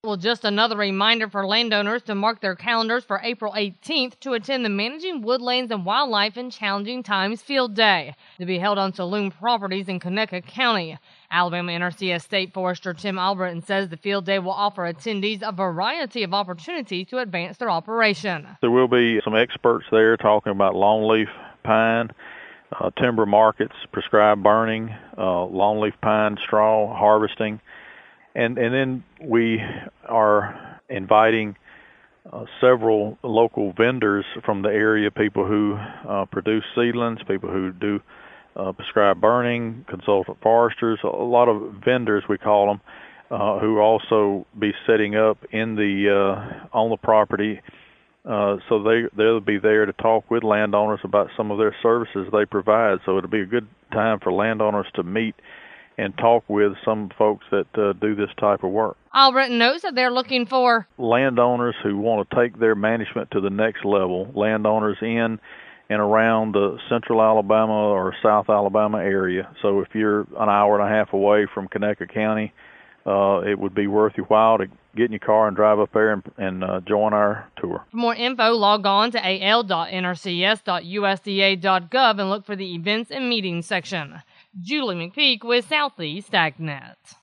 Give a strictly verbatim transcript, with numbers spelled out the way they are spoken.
Well, just another reminder for landowners to mark their calendars for April eighteenth to attend the Managing Woodlands and Wildlife in Challenging Times Field Day, to be held on Saloon properties in Conecuh County. Alabama N R C S State Forester Tim Albritton says the field day will offer attendees a variety of opportunities to advance their operation. There will be some experts there talking about longleaf pine, uh, timber markets, prescribed burning, uh, longleaf pine straw harvesting. And and then we are inviting uh, several local vendors from the area, people who uh, produce seedlings, people who do uh, prescribed burning, consultant foresters, a lot of vendors we call them, uh, who also be setting up in the uh, on the property. Uh, so they they'll be there to talk with landowners about some of their services they provide. So it'll be a good time for landowners to meet and talk with some folks that uh, do this type of work. Albritton knows that they're looking for landowners who want to take their management to the next level, landowners in and around the central Alabama or South Alabama area. So if you're an hour and a half away from Conecuh County, uh, it would be worth your while to get in your car and drive up there and, and uh, join our tour. For more info, log on to a l dot n r c s dot u s d a dot gov and look for the Events and Meetings section. Julie McPeak with Southeast AgNet.